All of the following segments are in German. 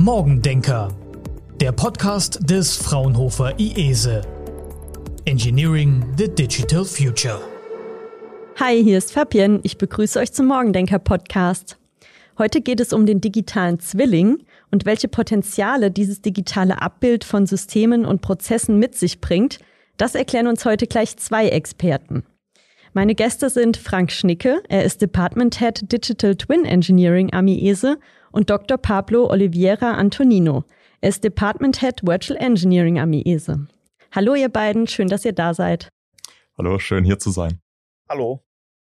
Morgendenker, der Podcast des Fraunhofer IESE. Engineering the Digital Future. Hi, hier ist Fabienne. Ich begrüße euch zum Morgendenker-Podcast. Heute geht es um den digitalen Zwilling und welche Potenziale dieses digitale Abbild von Systemen und Prozessen mit sich bringt. Das erklären uns heute gleich zwei Experten. Meine Gäste sind Frank Schnicke, er ist Department Head Digital Twin Engineering am IESE, und Dr. Pablo Oliveira Antonino. Er ist Department Head Virtual Engineering am IESE. Hallo ihr beiden, schön, dass ihr da seid. Hallo, schön hier zu sein. Hallo.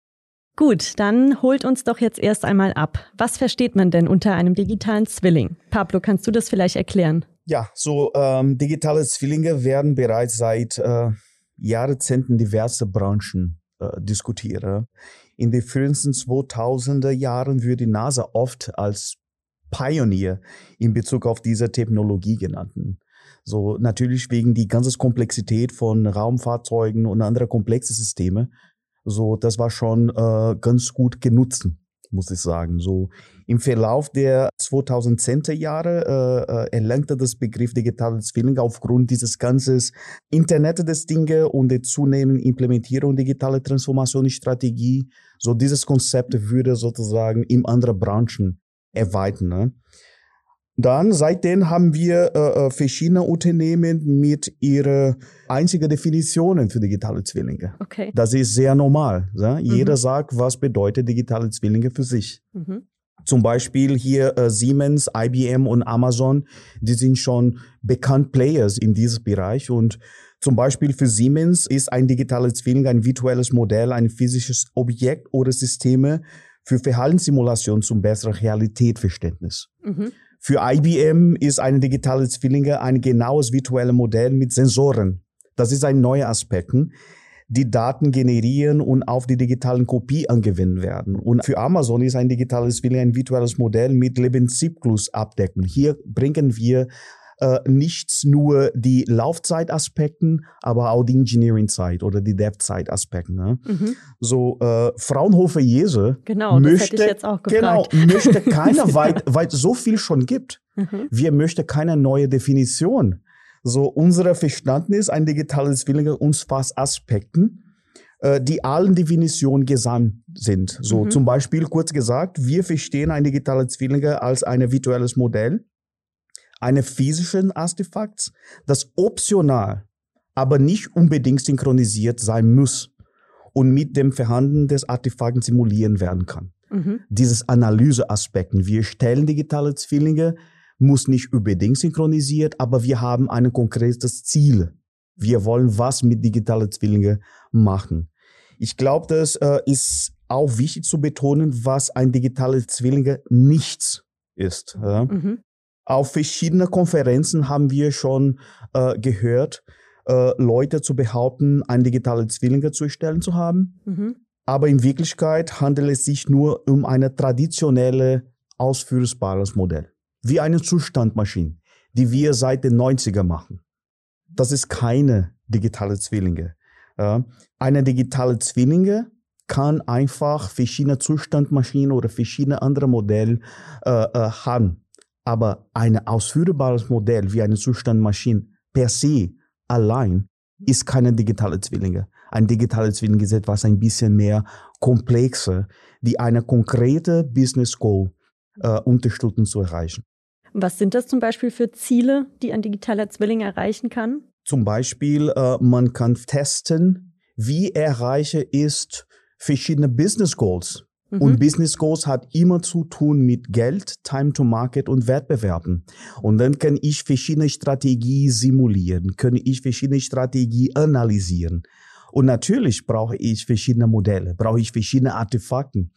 Gut, dann holt uns doch jetzt erst einmal ab. Was versteht man denn unter einem digitalen Zwilling? Pablo, kannst du das vielleicht erklären? Ja, digitale Zwillinge werden bereits seit Jahrzehnten diverse Branchen diskutiert. In den frühesten 2000er Jahren wird die NASA oft als Pionier in Bezug auf diese Technologie genannt. So natürlich wegen die ganze Komplexität von Raumfahrzeugen und anderer komplexen Systeme. So, das war schon ganz gut genutzt, muss ich sagen. So im Verlauf der 2010er Jahre erlangte das Begriff digitale Zwillinge aufgrund dieses ganzen Internet des Dinge und der zunehmenden Implementierung digitaler Transformationsstrategie. So dieses Konzept würde sozusagen in andere Branchen erweitern. Ne? Dann, seitdem haben wir verschiedene Unternehmen mit ihren einzigen Definitionen für digitale Zwillinge. Okay. Das ist sehr normal. Ja? Jeder sagt, was bedeutet digitale Zwillinge für sich. Zum Beispiel hier Siemens, IBM und Amazon, die sind schon bekannt Players in diesem Bereich. Und zum Beispiel für Siemens ist ein digitales Zwilling ein virtuelles Modell, ein physisches Objekt oder Systeme für Verhaltenssimulation zum besseren Realitätsverständnis. Für IBM ist eine digitale Zwillinge ein genaues virtuelles Modell mit Sensoren. Das ist ein neuer Aspekt, die Daten generieren und auf die digitalen Kopie angewendet werden. Und für Amazon ist ein digitales Zwilling ein virtuelles Modell mit Lebenszyklus abdecken. Hier bringen wir nicht nur die Laufzeitaspekten, aber auch die Engineering-Zeit oder die Dev-Zeit-Aspekte. Ne? So, Fraunhofer IESE genau, das hätte ich jetzt auch gefragt. Möchte keine, weil so viel schon gibt. Wir möchten keine neue Definition. So, unser Verständnis, ein digitales Zwilling umfasst Aspekten, die allen Definitionen gesamt sind. So, zum Beispiel, kurz gesagt, wir verstehen ein digitales Zwilling als ein virtuelles Modell, eine physischen Artefakt, das optional, aber nicht unbedingt synchronisiert sein muss und mit dem Vorhandenen des Artefakten simulieren werden kann. Dieses Analyseaspekten. Wir stellen digitale Zwillinge, muss nicht unbedingt synchronisiert, aber wir haben ein konkretes Ziel. Wir wollen was mit digitalen Zwillingen machen. Ich glaube, das ist auch wichtig zu betonen, was ein digitales Zwillinge nichts ist. Ja? Auf verschiedenen Konferenzen haben wir schon gehört, Leute zu behaupten, ein digitales Zwillinge zu erstellen zu haben. Aber in Wirklichkeit handelt es sich nur um ein traditionelles, ausführbares Modell. Wie eine Zustandmaschine, die wir seit den 90er machen. Das ist keine digitale Zwillinge. Eine digitale Zwillinge kann einfach verschiedene Zustandmaschinen oder verschiedene andere Modelle haben. Aber ein ausführbares Modell wie eine Zustandmaschine per se allein ist keine digitale Zwillinge. Ein digitales Zwilling ist etwas ein bisschen mehr komplexer, die eine konkrete Business Goal unterstützen zu erreichen. Was sind das zum Beispiel für Ziele, die ein digitaler Zwilling erreichen kann? Zum Beispiel, man kann testen, wie erreiche ist verschiedene Business Goals. Und Business Goals hat immer zu tun mit Geld, Time to Market und Wettbewerben. Und dann kann ich verschiedene Strategien simulieren, kann ich verschiedene Strategien analysieren. Und natürlich brauche ich verschiedene Modelle, brauche ich verschiedene Artefakten.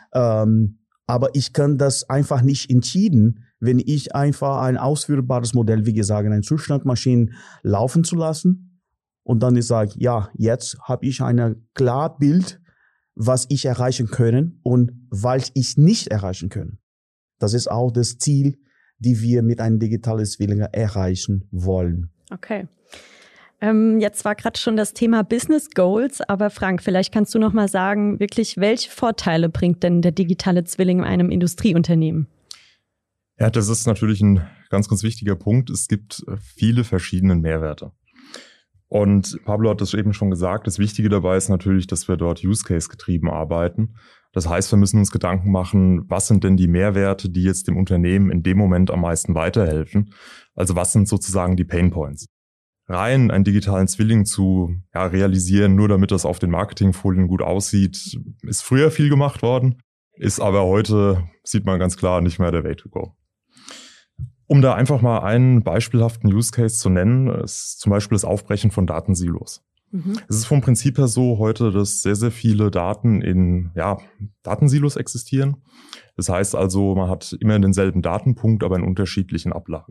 Aber ich kann das einfach nicht entschieden, wenn ich einfach ein ausführbares Modell, wie gesagt, eine Zustandmaschine laufen zu lassen. Und dann ich sage, ja, jetzt habe ich ein klares Bild, was ich erreichen können und was ich nicht erreichen können. Das ist auch das Ziel, die wir mit einem digitalen Zwilling erreichen wollen. Okay. Jetzt war gerade schon das Thema Business Goals, aber Frank, vielleicht kannst du noch mal sagen, wirklich, welche Vorteile bringt denn der digitale Zwilling einem Industrieunternehmen? Ja, das ist natürlich ein ganz, ganz wichtiger Punkt. Es gibt viele verschiedene Mehrwerte. Und Pablo hat das eben schon gesagt, das Wichtige dabei ist natürlich, dass wir dort Use-Case-getrieben arbeiten. Das heißt, wir müssen uns Gedanken machen, was sind denn die Mehrwerte, die jetzt dem Unternehmen in dem Moment am meisten weiterhelfen? Also was sind sozusagen die Pain Points? Rein einen digitalen Zwilling zu realisieren, nur damit das auf den Marketingfolien gut aussieht, ist früher viel gemacht worden, ist aber heute, sieht man ganz klar, nicht mehr der Way to go. Um da einfach mal einen beispielhaften Use Case zu nennen, ist zum Beispiel das Aufbrechen von Datensilos. Es ist vom Prinzip her so heute, dass sehr, sehr viele Daten in Datensilos existieren. Das heißt also, man hat immer denselben Datenpunkt, aber in unterschiedlichen Ablagen.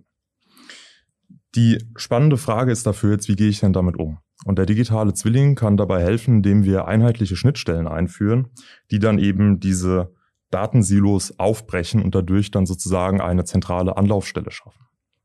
Die spannende Frage ist dafür jetzt, wie gehe ich denn damit um? Und der digitale Zwilling kann dabei helfen, indem wir einheitliche Schnittstellen einführen, die dann eben diese Datensilos aufbrechen und dadurch dann sozusagen eine zentrale Anlaufstelle schaffen.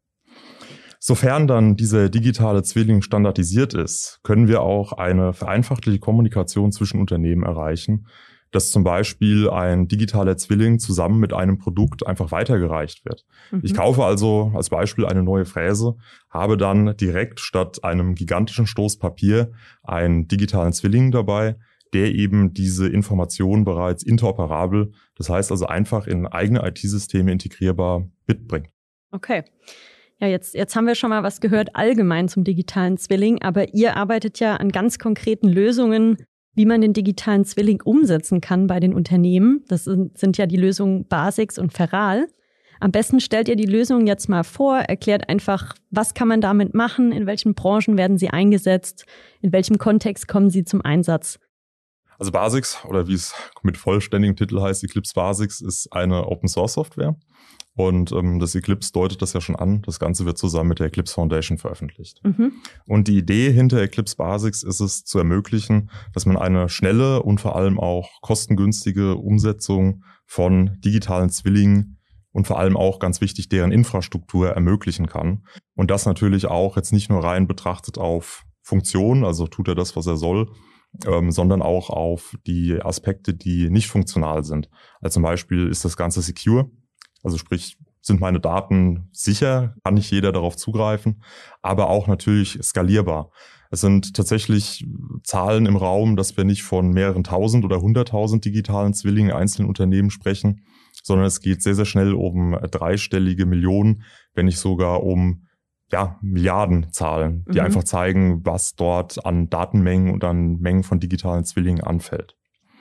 Sofern dann dieser digitale Zwilling standardisiert ist, können wir auch eine vereinfachte Kommunikation zwischen Unternehmen erreichen, dass zum Beispiel ein digitaler Zwilling zusammen mit einem Produkt einfach weitergereicht wird. Ich kaufe also als Beispiel eine neue Fräse, habe dann direkt statt einem gigantischen Stoß Papier einen digitalen Zwilling dabei, der eben diese Informationen bereits interoperabel, das heißt also einfach in eigene IT-Systeme integrierbar mitbringt. Okay. Ja, jetzt haben wir schon mal was gehört allgemein zum digitalen Zwilling, aber ihr arbeitet ja an ganz konkreten Lösungen, wie man den digitalen Zwilling umsetzen kann bei den Unternehmen. Das sind ja die Lösungen Basix und Feral. Am besten stellt ihr die Lösungen jetzt mal vor, erklärt einfach, was kann man damit machen, in welchen Branchen werden sie eingesetzt, in welchem Kontext kommen sie zum Einsatz. Also Basix, oder wie es mit vollständigem Titel heißt, Eclipse Basix, ist eine Open-Source-Software. Und das Eclipse deutet das ja schon an. Das Ganze wird zusammen mit der Eclipse Foundation veröffentlicht. Und die Idee hinter Eclipse Basix ist es zu ermöglichen, dass man eine schnelle und vor allem auch kostengünstige Umsetzung von digitalen Zwillingen und vor allem auch, ganz wichtig, deren Infrastruktur ermöglichen kann. Und das natürlich auch jetzt nicht nur rein betrachtet auf Funktion, also tut er das, was er soll, sondern auch auf die Aspekte, die nicht funktional sind. Also zum Beispiel ist das Ganze secure, also sprich, sind meine Daten sicher, kann nicht jeder darauf zugreifen, aber auch natürlich skalierbar. Es sind tatsächlich Zahlen im Raum, dass wir nicht von mehreren tausend oder 100.000 digitalen Zwillingen in einzelnen Unternehmen sprechen, sondern es geht sehr, sehr schnell um dreistellige Millionen, wenn nicht sogar um Milliardenzahlen, die einfach zeigen, was dort an Datenmengen und an Mengen von digitalen Zwillingen anfällt.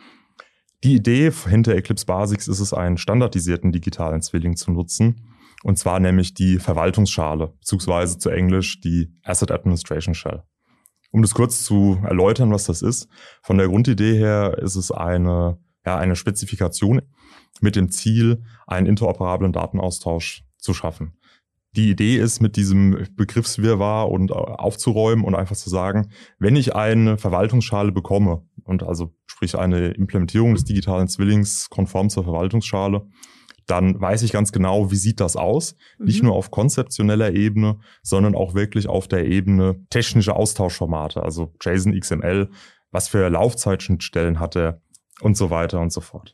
Die Idee hinter Eclipse Basix ist es, einen standardisierten digitalen Zwilling zu nutzen, und zwar nämlich die Verwaltungsschale, beziehungsweise zu Englisch die Asset Administration Shell. Um das kurz zu erläutern, was das ist, von der Grundidee her ist es eine Spezifikation mit dem Ziel, einen interoperablen Datenaustausch zu schaffen. Die Idee ist, mit diesem Begriffswirrwarr und aufzuräumen und einfach zu sagen, wenn ich eine Verwaltungsschale bekomme und also sprich eine Implementierung des digitalen Zwillings konform zur Verwaltungsschale, dann weiß ich ganz genau, wie sieht das aus. Nicht nur auf konzeptioneller Ebene, sondern auch wirklich auf der Ebene technische Austauschformate, also JSON, XML, was für Laufzeitschnittstellen hat er und so weiter und so fort.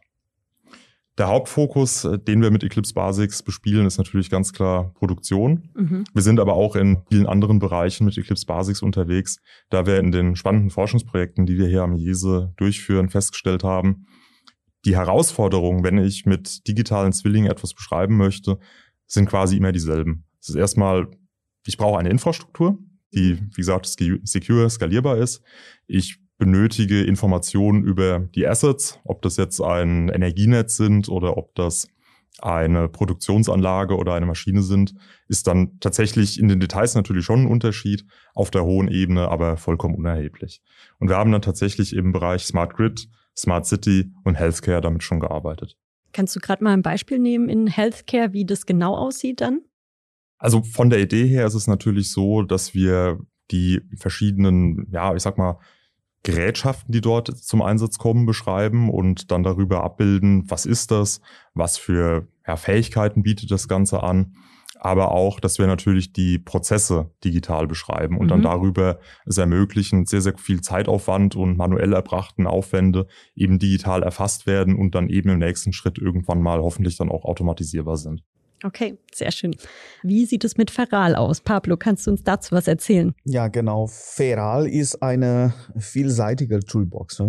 Der Hauptfokus, den wir mit Eclipse Basix bespielen, ist natürlich ganz klar Produktion. Wir sind aber auch in vielen anderen Bereichen mit Eclipse Basix unterwegs, da wir in den spannenden Forschungsprojekten, die wir hier am IESE durchführen, festgestellt haben, die Herausforderungen, wenn ich mit digitalen Zwillingen etwas beschreiben möchte, sind quasi immer dieselben. Es ist erstmal, ich brauche eine Infrastruktur, die, wie gesagt, secure, skalierbar ist. Ich benötige Informationen über die Assets, ob das jetzt ein Energienetz sind oder ob das eine Produktionsanlage oder eine Maschine sind, ist dann tatsächlich in den Details natürlich schon ein Unterschied, auf der hohen Ebene aber vollkommen unerheblich. Und wir haben dann tatsächlich im Bereich Smart Grid, Smart City und Healthcare damit schon gearbeitet. Kannst du gerade mal ein Beispiel nehmen in Healthcare, wie das genau aussieht dann? Also von der Idee her ist es natürlich so, dass wir die verschiedenen, Gerätschaften, die dort zum Einsatz kommen, beschreiben und dann darüber abbilden, was ist das, was für Fähigkeiten bietet das Ganze an, aber auch, dass wir natürlich die Prozesse digital beschreiben und dann darüber es ermöglichen, sehr, sehr viel Zeitaufwand und manuell erbrachten Aufwände eben digital erfasst werden und dann eben im nächsten Schritt irgendwann mal hoffentlich dann auch automatisierbar sind. Okay, sehr schön. Wie sieht es mit Feral aus? Pablo, kannst du uns dazu was erzählen? Ja, genau. Feral ist eine vielseitige Toolbox,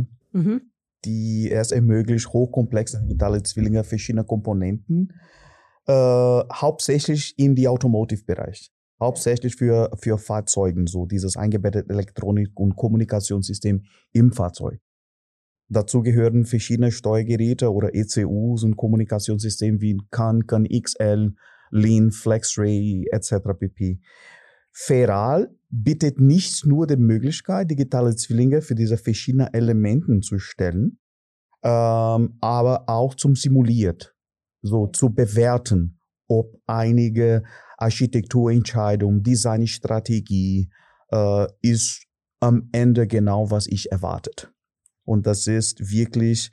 die es ermöglicht, hochkomplexe digitale Zwillinge verschiedener Komponenten, hauptsächlich in die Automotive-Bereich. Hauptsächlich für Fahrzeugen, so dieses eingebettete Elektronik- und Kommunikationssystem im Fahrzeug. Dazu gehören verschiedene Steuergeräte oder ECUs und Kommunikationssysteme wie CAN XL, Lean, FlexRay etc. pp. Feral bietet nicht nur die Möglichkeit, digitale Zwillinge für diese verschiedenen Elemente zu stellen, aber auch zum Simuliert, so zu bewerten, ob einige Architekturentscheidung, Designstrategie ist am Ende genau, was ich erwartet. Und das ist wirklich,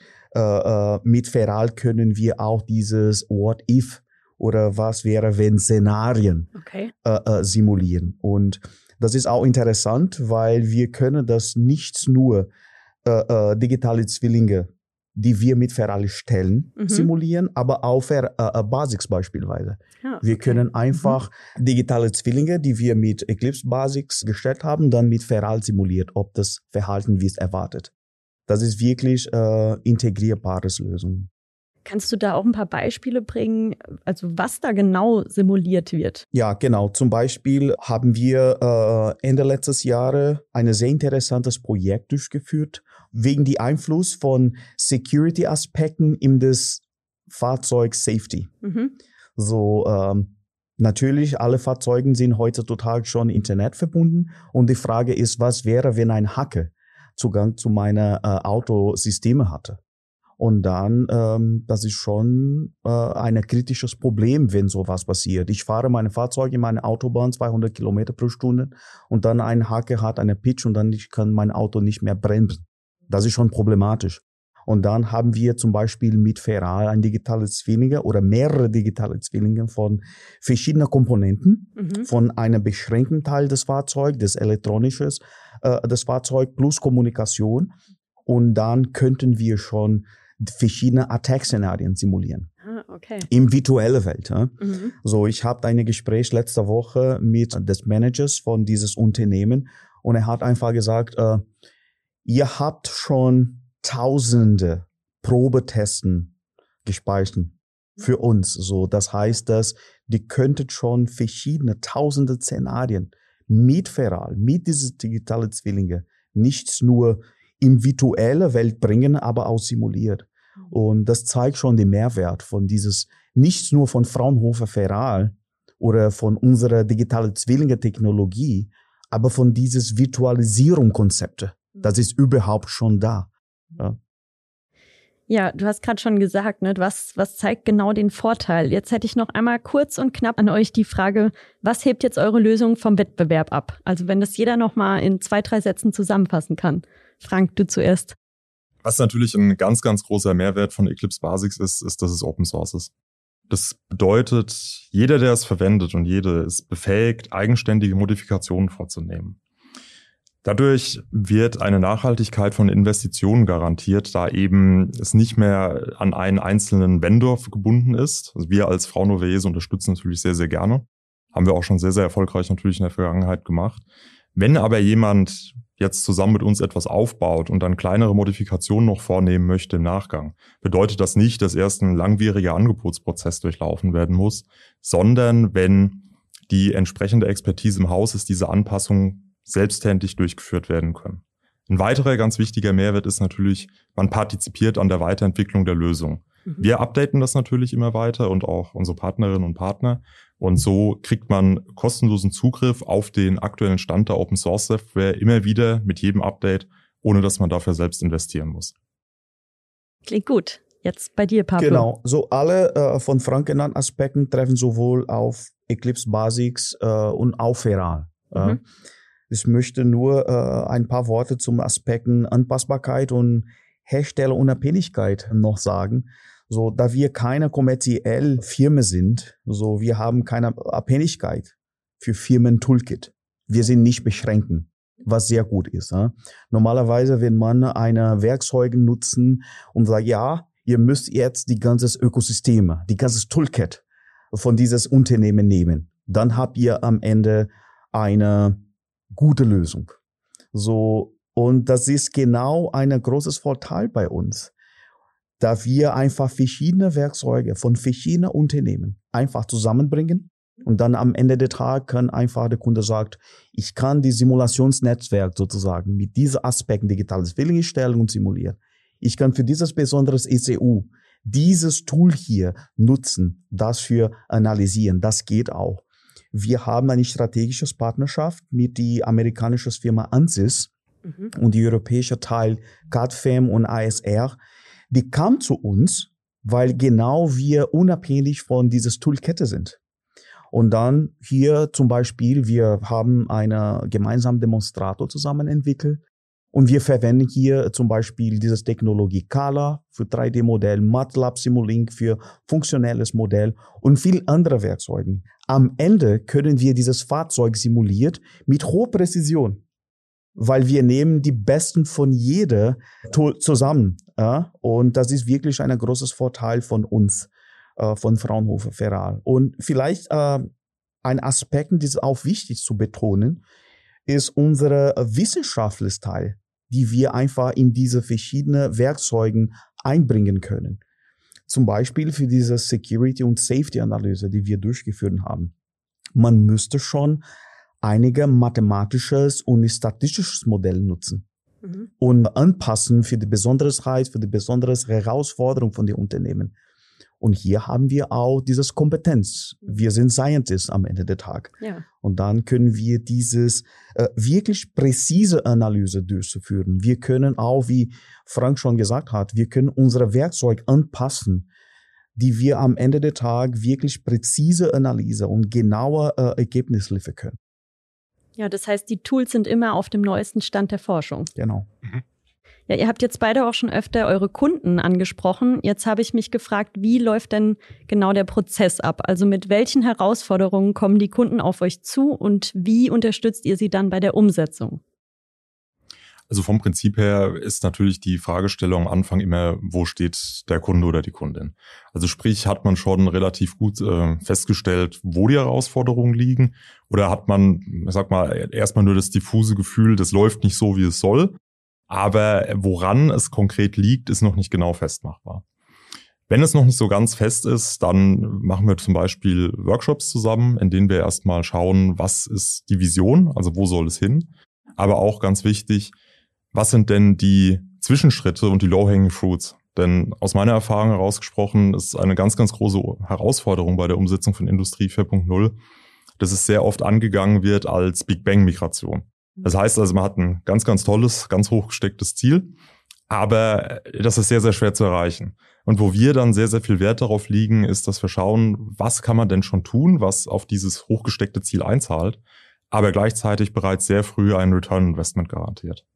mit Feral können wir auch dieses What if oder was wäre, wenn Szenarien simulieren. Und das ist auch interessant, weil wir können das nicht nur digitale Zwillinge, die wir mit Feral stellen, simulieren, aber auch Basics beispielsweise. Ja, wir können einfach digitale Zwillinge, die wir mit Eclipse Basics gestellt haben, dann mit Feral simuliert, ob das Verhalten wie es erwartet. Das ist wirklich integrierbares Lösung. Kannst du da auch ein paar Beispiele bringen, also was da genau simuliert wird? Ja, genau. Zum Beispiel haben wir Ende letztes Jahres ein sehr interessantes Projekt durchgeführt, wegen dem Einfluss von Security-Aspekten in das Fahrzeug Safety. So, natürlich, alle Fahrzeuge sind heutzutage schon Internet verbunden und die Frage ist, was wäre, wenn ein Hacker Zugang zu meinen Autosysteme hatte. Und dann, das ist schon ein kritisches Problem, wenn sowas passiert. Ich fahre meine Fahrzeuge in meine Autobahn 200 Kilometer pro Stunde und dann ein Hacker hat eine Pitch und dann kann mein Auto nicht mehr bremsen. Das ist schon problematisch. Und dann haben wir zum Beispiel mit Feral ein digitales Zwillinge oder mehrere digitale Zwillinge von verschiedenen Komponenten, von einem beschränkten Teil des Fahrzeugs, des Elektronisches, des Fahrzeugs plus Kommunikation. Und dann könnten wir schon verschiedene Attack-Szenarien simulieren. Im virtuellen Welt. So, ich habe ein Gespräch letzte Woche mit des Managers von dieses Unternehmen und er hat einfach gesagt, ihr habt schon Tausende Probetesten gespeichert für uns. So, das heißt, dass die könntet schon verschiedene Tausende Szenarien mit Feral, mit diesen digitalen Zwillinge, nicht nur im virtuelle Welt bringen, aber auch simuliert. Und das zeigt schon den Mehrwert von dieses, nicht nur von Fraunhofer Feral oder von unserer digitalen Zwillinge-Technologie, aber von dieses Virtualisierung-Konzepte. Das ist überhaupt schon da. Ja, du hast gerade schon gesagt, ne, was zeigt genau den Vorteil? Jetzt hätte ich noch einmal kurz und knapp an euch die Frage, was hebt jetzt eure Lösung vom Wettbewerb ab? Also wenn das jeder noch mal in 2, 3 Sätzen zusammenfassen kann. Frank, du zuerst. Was natürlich ein ganz, ganz großer Mehrwert von Eclipse Basics ist, dass es Open Source ist. Das bedeutet, jeder, der es verwendet und jede ist befähigt, eigenständige Modifikationen vorzunehmen. Dadurch wird eine Nachhaltigkeit von Investitionen garantiert, da eben es nicht mehr an einen einzelnen Vendor gebunden ist. Also wir als Fraunhofer IESE unterstützen natürlich sehr, sehr gerne. Haben wir auch schon sehr, sehr erfolgreich natürlich in der Vergangenheit gemacht. Wenn aber jemand jetzt zusammen mit uns etwas aufbaut und dann kleinere Modifikationen noch vornehmen möchte im Nachgang, bedeutet das nicht, dass erst ein langwieriger Angebotsprozess durchlaufen werden muss, sondern wenn die entsprechende Expertise im Haus ist, diese Anpassung selbsthändig durchgeführt werden können. Ein weiterer ganz wichtiger Mehrwert ist natürlich, man partizipiert an der Weiterentwicklung der Lösung. Wir updaten das natürlich immer weiter und auch unsere Partnerinnen und Partner. Und so kriegt man kostenlosen Zugriff auf den aktuellen Stand der Open Source Software immer wieder mit jedem Update, ohne dass man dafür selbst investieren muss. Klingt gut. Jetzt bei dir, Pablo. Genau. So alle von Frank genannten Aspekten treffen sowohl auf Eclipse Basics und auf Feral. Ich möchte nur ein paar Worte zum Aspekten Anpassbarkeit und Herstellerunabhängigkeit noch sagen. So, da wir keine kommerzielle Firma sind, so wir haben keine Abhängigkeit für Firmen-Toolkit. Wir sind nicht beschränken, was sehr gut ist. Normalerweise, wenn man eine Werkzeuge nutzen und sagt, ja, ihr müsst jetzt die ganze Ökosystem, die ganze Toolkit von dieses Unternehmen nehmen. Dann habt ihr am Ende eine gute Lösung. So, und das ist genau ein großes Vorteil bei uns, da wir einfach verschiedene Werkzeuge von verschiedenen Unternehmen einfach zusammenbringen. Und dann am Ende des Tages kann einfach der Kunde sagt, ich kann die Simulationsnetzwerk sozusagen mit diesen Aspekten digitales Zwilling erstellen und simulieren. Ich kann für dieses besonderes ECU dieses Tool hier nutzen, das für analysieren. Das geht auch. Wir haben eine strategische Partnerschaft mit der amerikanischen Firma Ansys und die europäische Teil CAD-FEM und ASR. Die kam zu uns, weil genau wir unabhängig von dieses Toolkette sind. Und dann hier zum Beispiel, wir haben einen gemeinsamen Demonstrator zusammen entwickelt und wir verwenden hier zum Beispiel diese Technologie Kala für 3D-Modell, MATLAB Simulink für funktionelles Modell und viel andere Werkzeuge. Am Ende können wir dieses Fahrzeug simuliert mit hoher Präzision, weil wir nehmen die Besten von jeder zusammen. Ja? Und das ist wirklich ein großes Vorteil von uns. Von Fraunhofer Feral. Und vielleicht ein Aspekt, das ist auch wichtig zu betonen, ist unsere wissenschaftliche Teil, die wir einfach in diese verschiedenen Werkzeugen einbringen können. Zum Beispiel für diese Security- und Safety-Analyse, die wir durchgeführt haben. Man müsste schon einige mathematisches und statistisches Modell nutzen und anpassen für die Besonderheit, für die besondere Herausforderung von den Unternehmen. Und hier haben wir auch dieses Kompetenz. Wir sind Scientists am Ende des Tages. Ja. Und dann können wir dieses wirklich präzise Analyse durchführen. Wir können auch, wie Frank schon gesagt hat, wir können unsere Werkzeuge anpassen, die wir am Ende des Tages wirklich präzise Analyse und genaue Ergebnisse liefern können. Ja, das heißt, die Tools sind immer auf dem neuesten Stand der Forschung. Genau. Ja, ihr habt jetzt beide auch schon öfter eure Kunden angesprochen. Jetzt habe ich mich gefragt, wie läuft denn genau der Prozess ab? Also mit welchen Herausforderungen kommen die Kunden auf euch zu und wie unterstützt ihr sie dann bei der Umsetzung? Also vom Prinzip her ist natürlich die Fragestellung am Anfang immer, wo steht der Kunde oder die Kundin? Also sprich, hat man schon relativ gut festgestellt, wo die Herausforderungen liegen? Oder hat man, ich sag mal, erstmal nur das diffuse Gefühl, das läuft nicht so, wie es soll? Aber woran es konkret liegt, ist noch nicht genau festmachbar. Wenn es noch nicht so ganz fest ist, dann machen wir zum Beispiel Workshops zusammen, in denen wir erstmal schauen, was ist die Vision, also wo soll es hin. Aber auch ganz wichtig, was sind denn die Zwischenschritte und die Low-Hanging Fruits? Denn aus meiner Erfahrung herausgesprochen ist eine ganz, ganz große Herausforderung bei der Umsetzung von Industrie 4.0, dass es sehr oft angegangen wird als Big Bang-Migration. Das heißt also, man hat ein ganz, ganz tolles, ganz hochgestecktes Ziel, aber das ist sehr, sehr schwer zu erreichen. Und wo wir dann sehr, sehr viel Wert darauf legen, ist, dass wir schauen, was kann man denn schon tun, was auf dieses hochgesteckte Ziel einzahlt, aber gleichzeitig bereits sehr früh einen Return Investment garantiert.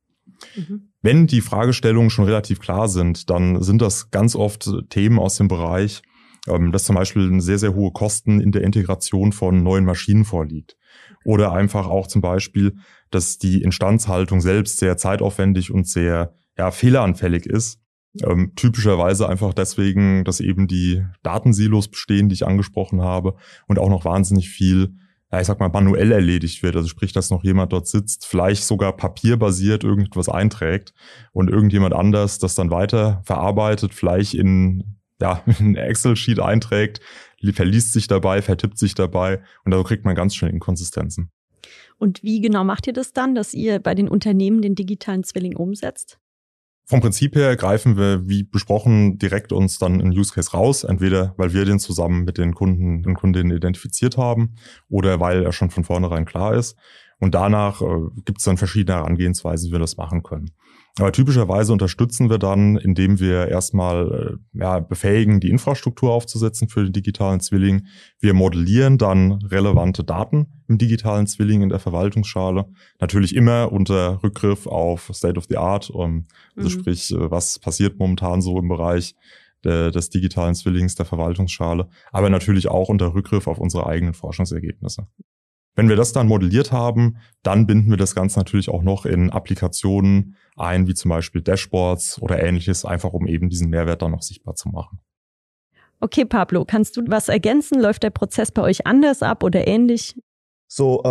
Wenn die Fragestellungen schon relativ klar sind, dann sind das ganz oft Themen aus dem Bereich, dass zum Beispiel sehr, sehr hohe Kosten in der Integration von neuen Maschinen vorliegt. Oder einfach auch zum Beispiel, dass die Instandhaltung selbst sehr zeitaufwendig und sehr fehleranfällig ist. Typischerweise einfach deswegen, dass eben die Datensilos bestehen, die ich angesprochen habe, und auch noch wahnsinnig viel, ich sag mal, manuell erledigt wird. Also sprich, dass noch jemand dort sitzt, vielleicht sogar papierbasiert irgendwas einträgt und irgendjemand anders das dann weiter verarbeitet, vielleicht in ein Excel-Sheet einträgt, verliest sich dabei, vertippt sich dabei und so kriegt man ganz schnell Inkonsistenzen. Und wie genau macht ihr das dann, dass ihr bei den Unternehmen den digitalen Zwilling umsetzt? Vom Prinzip her greifen wir, wie besprochen, direkt uns dann einen Use Case raus, entweder weil wir den zusammen mit den Kunden und Kundinnen identifiziert haben oder weil er schon von vornherein klar ist. Und danach gibt es dann verschiedene Herangehensweisen, wie wir das machen können. Aber typischerweise unterstützen wir dann, indem wir erstmal befähigen, die Infrastruktur aufzusetzen für den digitalen Zwilling. Wir modellieren dann relevante Daten im digitalen Zwilling in der Verwaltungsschale. Natürlich immer unter Rückgriff auf State of the Art. Also sprich, was passiert momentan so im Bereich des digitalen Zwillings der Verwaltungsschale. Aber natürlich auch unter Rückgriff auf unsere eigenen Forschungsergebnisse. Wenn wir das dann modelliert haben, dann binden wir das Ganze natürlich auch noch in Applikationen ein, wie zum Beispiel Dashboards oder Ähnliches, einfach um eben diesen Mehrwert dann noch sichtbar zu machen. Okay, Pablo, kannst du was ergänzen? Läuft der Prozess bei euch anders ab oder ähnlich? So,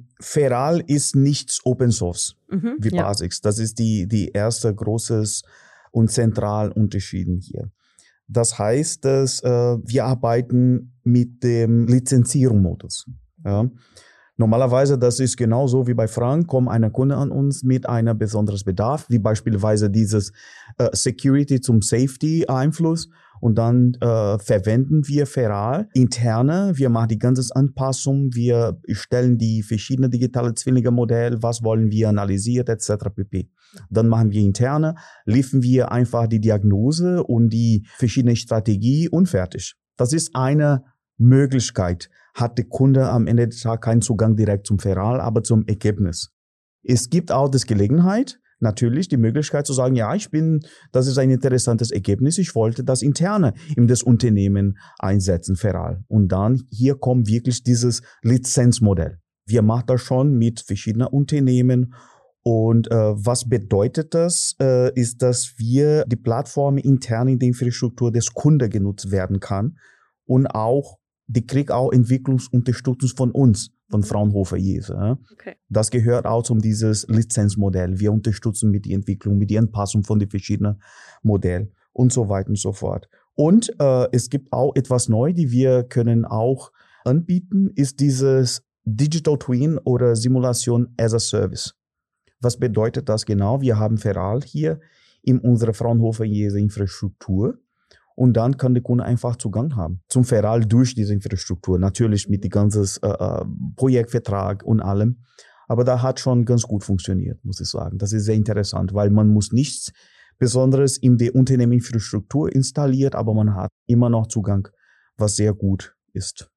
Feral ist nichts Open Source wie ja. Basics. Das ist die erste großes und zentral Unterschieden hier. Das heißt, dass wir arbeiten mit dem Lizenzierungsmodus. Ja. Normalerweise, das ist genauso wie bei Frank, kommt eine Kunde an uns mit einem besonderen Bedarf, wie beispielsweise dieses Security zum Safety-Einfluss. Und dann verwenden wir Feral interne, wir machen die ganze Anpassung, wir stellen die verschiedenen digitale Zwillinge-Modelle, was wollen wir analysiert, etc. pp. Dann machen wir interne, liefern wir einfach die Diagnose und die verschiedene Strategie und fertig. Das ist eine Möglichkeit. Hat der Kunde am Ende des Tages keinen Zugang direkt zum Feral, aber zum Ergebnis. Es gibt auch die Gelegenheit, natürlich die Möglichkeit zu sagen, ja, das ist ein interessantes Ergebnis, ich wollte das interne in das Unternehmen einsetzen, Feral. Und dann hier kommt wirklich dieses Lizenzmodell. Wir machen das schon mit verschiedenen Unternehmen. Und was bedeutet das, ist, dass wir die Plattform intern in der Infrastruktur des Kunden genutzt werden kann und auch die kriegt auch Entwicklungsunterstützung von uns, von Fraunhofer IESE. Ja. Okay. Das gehört auch zum dieses Lizenzmodell. Wir unterstützen mit der Entwicklung, mit der Anpassung von den verschiedenen Modellen und so weiter und so fort. Und es gibt auch etwas neu, die wir können auch anbieten, ist dieses Digital Twin oder Simulation as a Service. Was bedeutet das genau? Wir haben Feral hier in unserer Fraunhofer IESE Infrastruktur. Und dann kann der Kunde einfach Zugang haben zum Feral durch diese Infrastruktur. Natürlich mit dem ganzen Projektvertrag und allem. Aber da hat schon ganz gut funktioniert, muss ich sagen. Das ist sehr interessant, weil man muss nichts Besonderes in der Unternehmensinfrastruktur installiert, aber man hat immer noch Zugang, was sehr gut ist.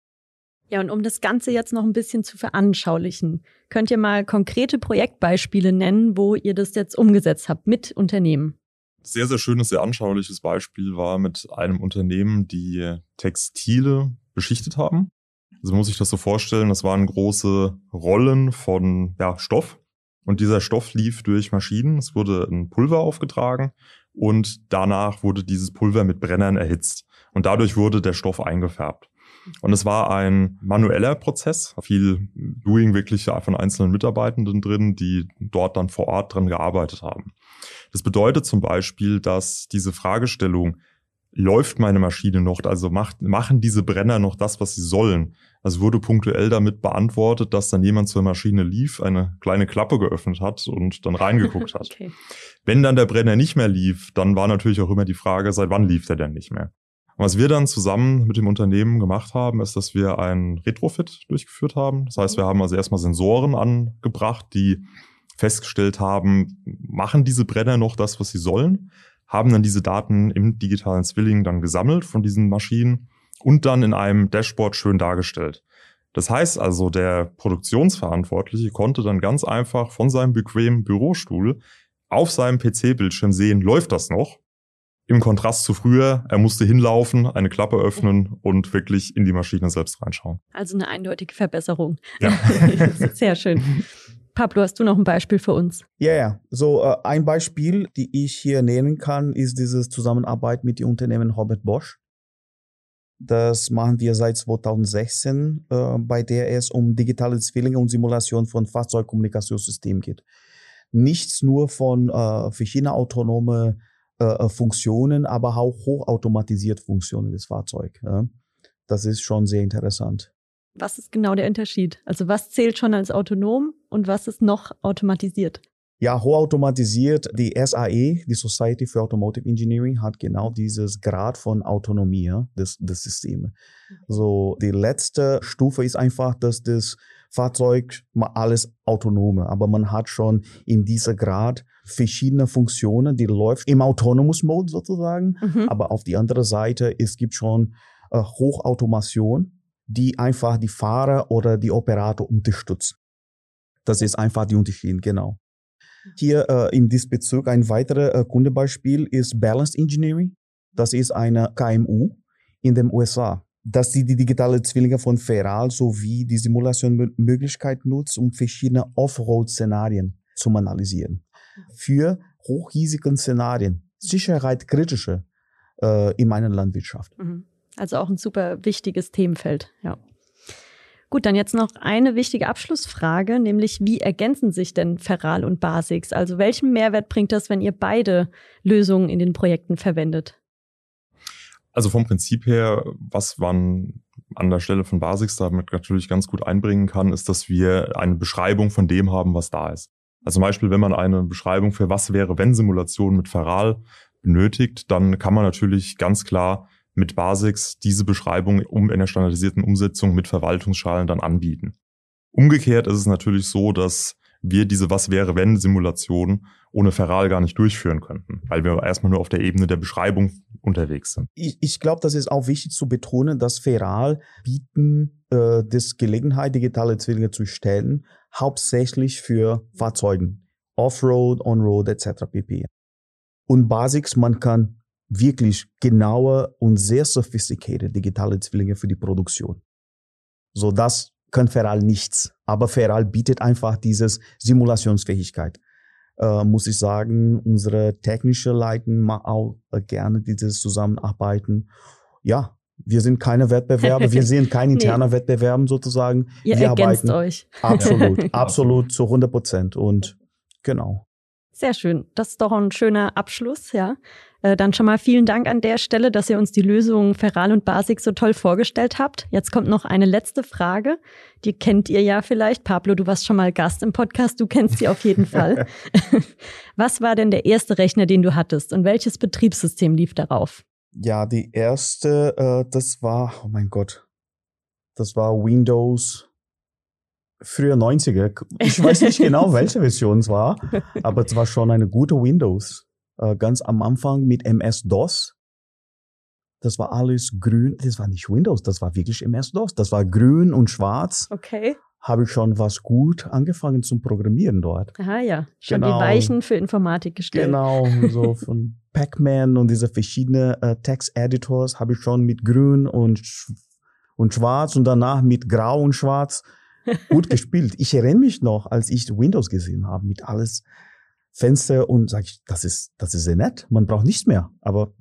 Ja, und um das Ganze jetzt noch ein bisschen zu veranschaulichen, könnt ihr mal konkrete Projektbeispiele nennen, wo ihr das jetzt umgesetzt habt mit Unternehmen? Sehr, sehr schönes, sehr anschauliches Beispiel war mit einem Unternehmen, die Textile beschichtet haben. Also man muss sich das so vorstellen, das waren große Rollen von Stoff und dieser Stoff lief durch Maschinen. Es wurde ein Pulver aufgetragen und danach wurde dieses Pulver mit Brennern erhitzt und dadurch wurde der Stoff eingefärbt. Und es war ein manueller Prozess, viel Doing wirklich von einzelnen Mitarbeitenden drin, die dort dann vor Ort dran gearbeitet haben. Das bedeutet zum Beispiel, dass diese Fragestellung, läuft meine Maschine noch, also machen diese Brenner noch das, was sie sollen? Also wurde punktuell damit beantwortet, dass dann jemand zur Maschine lief, eine kleine Klappe geöffnet hat und dann reingeguckt hat. Okay. Wenn dann der Brenner nicht mehr lief, dann war natürlich auch immer die Frage, seit wann lief der denn nicht mehr? Und was wir dann zusammen mit dem Unternehmen gemacht haben, ist, dass wir einen Retrofit durchgeführt haben. Das heißt, wir haben also erstmal Sensoren angebracht, die festgestellt haben, machen diese Brenner noch das, was sie sollen, haben dann diese Daten im digitalen Zwilling dann gesammelt von diesen Maschinen und dann in einem Dashboard schön dargestellt. Das heißt also, der Produktionsverantwortliche konnte dann ganz einfach von seinem bequemen Bürostuhl auf seinem PC-Bildschirm sehen, läuft das noch? Im Kontrast zu früher, er musste hinlaufen, eine Klappe öffnen und wirklich in die Maschine selbst reinschauen. Also eine eindeutige Verbesserung. Ja. Sehr schön. Pablo, hast du noch ein Beispiel für uns? Ja. So ein Beispiel, die ich hier nennen kann, ist diese Zusammenarbeit mit dem Unternehmen Robert Bosch. Das machen wir seit 2016, bei der es um digitale Zwillinge und Simulation von Fahrzeugkommunikationssystemen geht. Nichts nur von verschiedenen autonomen Funktionen, aber auch hochautomatisierte Funktionen des Fahrzeugs. Ja. Das ist schon sehr interessant. Was ist genau der Unterschied? Also was zählt schon als autonom und was ist noch automatisiert? Ja, hochautomatisiert, die SAE, die Society for Automotive Engineering, hat genau dieses Grad von Autonomie des Systems. So, die letzte Stufe ist einfach, dass das Fahrzeug alles autonome, aber man hat schon in diesem Grad verschiedene Funktionen, die läuft im Autonomous Mode sozusagen, aber auf die andere Seite, es gibt schon Hochautomation, die einfach die Fahrer oder die Operator unterstützt. Das ist einfach die Unterschied, genau. Hier in diesem Bezug ein weiteres Kundebeispiel ist Balanced Engineering. Das ist eine KMU in den USA, dass die digitale Zwillinge von Feral sowie die Simulationsmöglichkeit nutzt, um verschiedene Off-Road-Szenarien zu analysieren. Für hochrisiko Szenarien, sicherheitskritische in meiner Landwirtschaft. Also auch ein super wichtiges Themenfeld, ja. Gut, dann jetzt noch eine wichtige Abschlussfrage, nämlich wie ergänzen sich denn Feral und Basix? Also welchen Mehrwert bringt das, wenn ihr beide Lösungen in den Projekten verwendet? Also vom Prinzip her, was man an der Stelle von Basix damit natürlich ganz gut einbringen kann, ist, dass wir eine Beschreibung von dem haben, was da ist. Also zum Beispiel, wenn man eine Beschreibung für Was-wäre-wenn-Simulation mit Feral benötigt, dann kann man natürlich ganz klar mit Basix diese Beschreibung in der standardisierten Umsetzung mit Verwaltungsschalen dann anbieten. Umgekehrt ist es natürlich so, dass wir diese Was-wäre-wenn-Simulation ohne Feral gar nicht durchführen könnten, weil wir erstmal nur auf der Ebene der Beschreibung unterwegs sind. Ich glaube, das ist auch wichtig zu betonen, dass Feral bieten das Gelegenheit, digitale Zwillinge zu stellen, hauptsächlich für Fahrzeugen, Offroad, Onroad etc. pp. Und Basix, man kann wirklich genaue und sehr sophisticated digitale Zwillinge für die Produktion. So, das kann Feral nichts. Aber Feral bietet einfach diese Simulationsfähigkeit. Muss ich sagen, unsere technische Leiten machen auch gerne dieses Zusammenarbeiten. Ja, wir sind keine Wettbewerber, wir sind kein interner Wettbewerb sozusagen. Ihr wir ergänzt euch. Absolut, absolut zu 100%. Und genau. Sehr schön. Das ist doch ein schöner Abschluss, ja. Dann schon mal vielen Dank an der Stelle, dass ihr uns die Lösungen Feral und Basix so toll vorgestellt habt. Jetzt kommt noch eine letzte Frage. Die kennt ihr ja vielleicht. Pablo, du warst schon mal Gast im Podcast, du kennst sie auf jeden Fall. Was war denn der erste Rechner, den du hattest und welches Betriebssystem lief darauf? Ja, die erste, das war, oh mein Gott, das war Windows früher 90er. Ich weiß nicht genau, welche Version es war, aber es war schon eine gute Windows. Ganz am Anfang mit MS-DOS. Das war alles grün. Das war nicht Windows, das war wirklich MS-DOS. Das war grün und schwarz. Okay. Habe ich schon was gut angefangen zum Programmieren dort. Aha, ja. Schon genau. Die Weichen für Informatik gestellt. Genau, so von Pac-Man und diese verschiedenen Text-Editors habe ich schon mit grün und schwarz und danach mit grau und schwarz gut gespielt. Ich erinnere mich noch, als ich Windows gesehen habe, mit alles Fenster und sage ich, das ist sehr nett. Man braucht nichts mehr, aber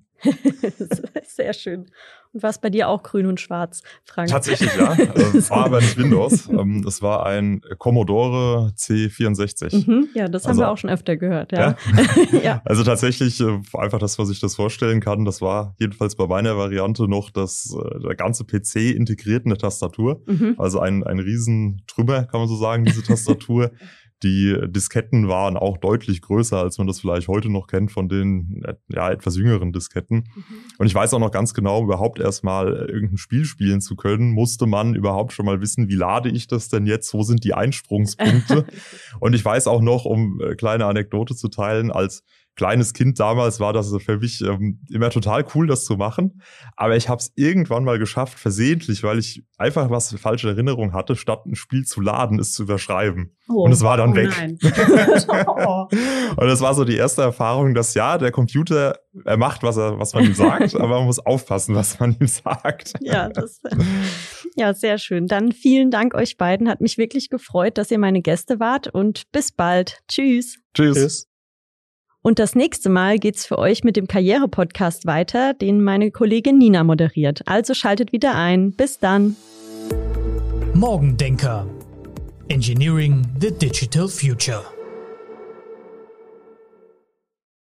sehr schön. Und war es bei dir auch grün und schwarz, Frank? Tatsächlich, ja. Es war aber nicht Windows. Es war ein Commodore C64. Ja, das haben wir auch schon öfter gehört. Ja. Ja. Also tatsächlich einfach das, was ich das vorstellen kann. Das war jedenfalls bei meiner Variante noch der ganze PC integriert in der Tastatur. Also ein riesen Trümmer, kann man so sagen, diese Tastatur. Die Disketten waren auch deutlich größer, als man das vielleicht heute noch kennt von den etwas jüngeren Disketten. Und ich weiß auch noch ganz genau, überhaupt erstmal irgendein Spiel spielen zu können, musste man überhaupt schon mal wissen, wie lade ich das denn jetzt, wo sind die Einsprungspunkte? Und ich weiß auch noch, um eine kleine Anekdote zu teilen, als kleines Kind damals war das für mich immer total cool, das zu machen. Aber ich habe es irgendwann mal geschafft, versehentlich, weil ich einfach was falsche Erinnerung hatte, statt ein Spiel zu laden, es zu überschreiben. Und es war dann weg. Nein. Und das war so die erste Erfahrung, dass der Computer, er macht, was man ihm sagt, aber man muss aufpassen, was man ihm sagt. Ja, sehr schön. Dann vielen Dank euch beiden. Hat mich wirklich gefreut, dass ihr meine Gäste wart und bis bald. Tschüss. Tschüss. Und das nächste Mal geht's für euch mit dem Karriere-Podcast weiter, den meine Kollegin Nina moderiert. Also schaltet wieder ein. Bis dann. Morgendenker. Engineering the Digital Future.